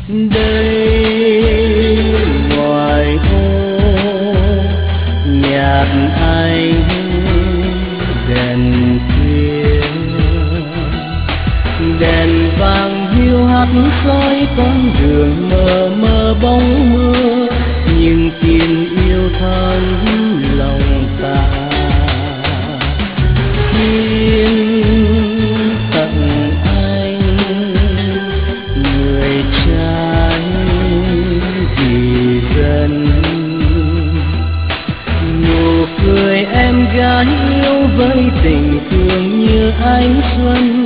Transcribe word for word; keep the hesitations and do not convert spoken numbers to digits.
đây ngoài ô nhạc anh đèn khuya, đèn vàng hiu hắt soi con đường mờ mờ bóng mưa, nhưng tin yêu thắm lòng ta. Xin tặng anh người trai vì dân, nụ cười em gái yêu với tình thương như ánh xuân,